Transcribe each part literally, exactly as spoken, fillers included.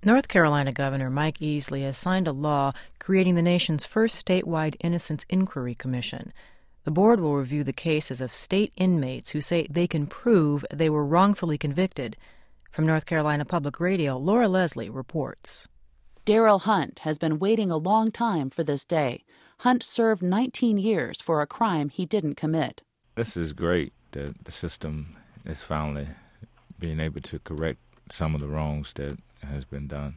North Carolina Governor Mike Easley has signed a law creating the nation's first statewide Innocence Inquiry Commission. The board will review the cases of state inmates who say they can prove they were wrongfully convicted. From North Carolina Public Radio, Laura Leslie reports. Daryl Hunt has been waiting a long time for this day. Hunt served nineteen years for a crime he didn't commit. This is great that the system is finally being able to correct some of the wrongs that has been done.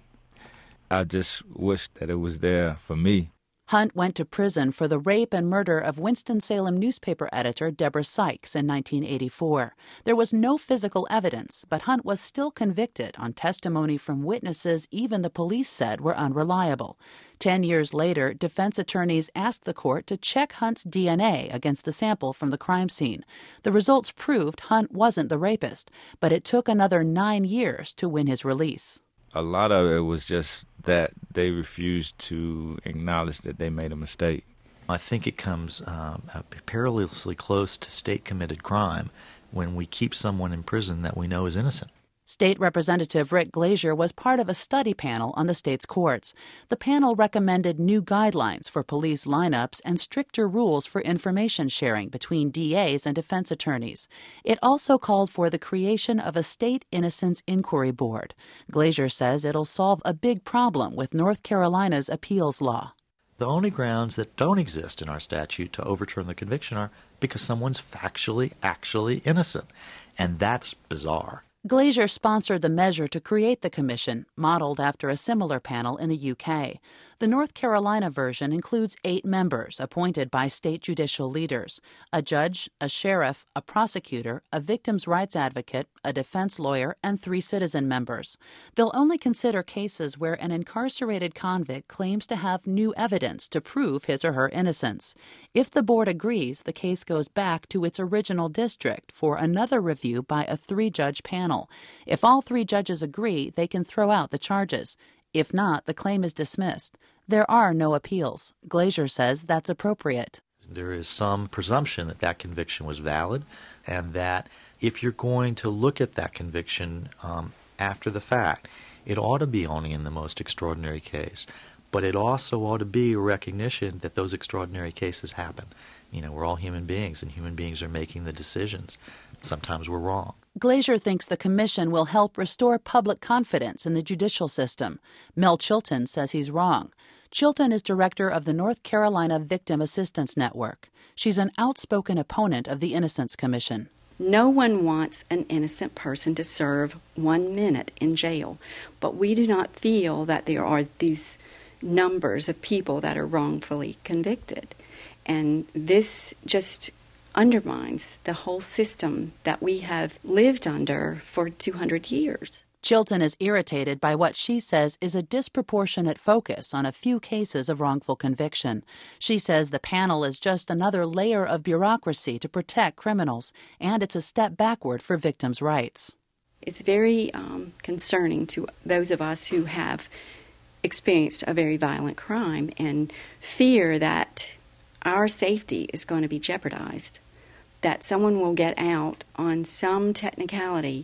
I just wish that it was there for me. Hunt went to prison for the rape and murder of Winston-Salem newspaper editor Deborah Sykes in nineteen eighty-four. There was no physical evidence, but Hunt was still convicted on testimony from witnesses even the police said were unreliable. Ten years later, defense attorneys asked the court to check Hunt's D N A against the sample from the crime scene. The results proved Hunt wasn't the rapist, but it took another nine years to win his release. A lot of it was just that they refused to acknowledge that they made a mistake. I think it comes um, perilously close to state-committed crime when we keep someone in prison that we know is innocent. State Representative Rick Glazier was part of a study panel on the state's courts. The panel recommended new guidelines for police lineups and stricter rules for information sharing between D As and defense attorneys. It also called for the creation of a state innocence inquiry board. Glazier says it'll solve a big problem with North Carolina's appeals law. The only grounds that don't exist in our statute to overturn the conviction are because someone's factually, actually innocent. And that's bizarre. Glazier sponsored the measure to create the commission, modeled after a similar panel in the U K. The North Carolina version includes eight members appointed by state judicial leaders: a judge, a sheriff, a prosecutor, a victims' rights advocate, a defense lawyer, and three citizen members. They'll only consider cases where an incarcerated convict claims to have new evidence to prove his or her innocence. If the board agrees, the case goes back to its original district for another review by a three-judge panel. If all three judges agree, they can throw out the charges. If not, the claim is dismissed. There are no appeals. Glazier says that's appropriate. There is some presumption that that conviction was valid, and that if you're going to look at that conviction um, after the fact, it ought to be only in the most extraordinary case. But it also ought to be a recognition that those extraordinary cases happen. You know, we're all human beings, and human beings are making the decisions. Sometimes we're wrong. Glazier thinks the commission will help restore public confidence in the judicial system. Mel Chilton says he's wrong. Chilton is director of the North Carolina Victim Assistance Network. She's an outspoken opponent of the Innocence Commission. No one wants an innocent person to serve one minute in jail, but we do not feel that there are these numbers of people that are wrongfully convicted. And this just undermines the whole system that we have lived under for two hundred years. Chilton is irritated by what she says is a disproportionate focus on a few cases of wrongful conviction. She says the panel is just another layer of bureaucracy to protect criminals, and it's a step backward for victims' rights. It's very um, concerning to those of us who have experienced a very violent crime and fear that our safety is going to be jeopardized, that someone will get out on some technicality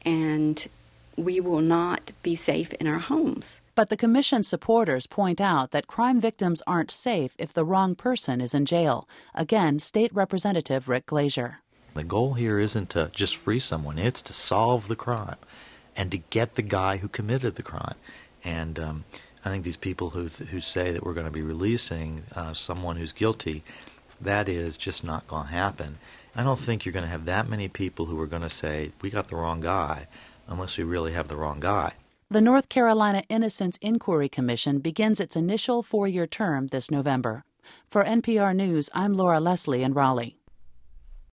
and we will not be safe in our homes. But the commission supporters point out that crime victims aren't safe if the wrong person is in jail. Again, State Representative Rick Glazier. The goal here isn't to just free someone, it's to solve the crime and to get the guy who committed the crime. And um, I think these people who who say that we're going to be releasing uh, someone who's guilty, that is just not going to happen. I don't think you're going to have that many people who are going to say, we got the wrong guy, unless we really have the wrong guy. The North Carolina Innocence Inquiry Commission begins its initial four-year term this November. For N P R News, I'm Laura Leslie in Raleigh.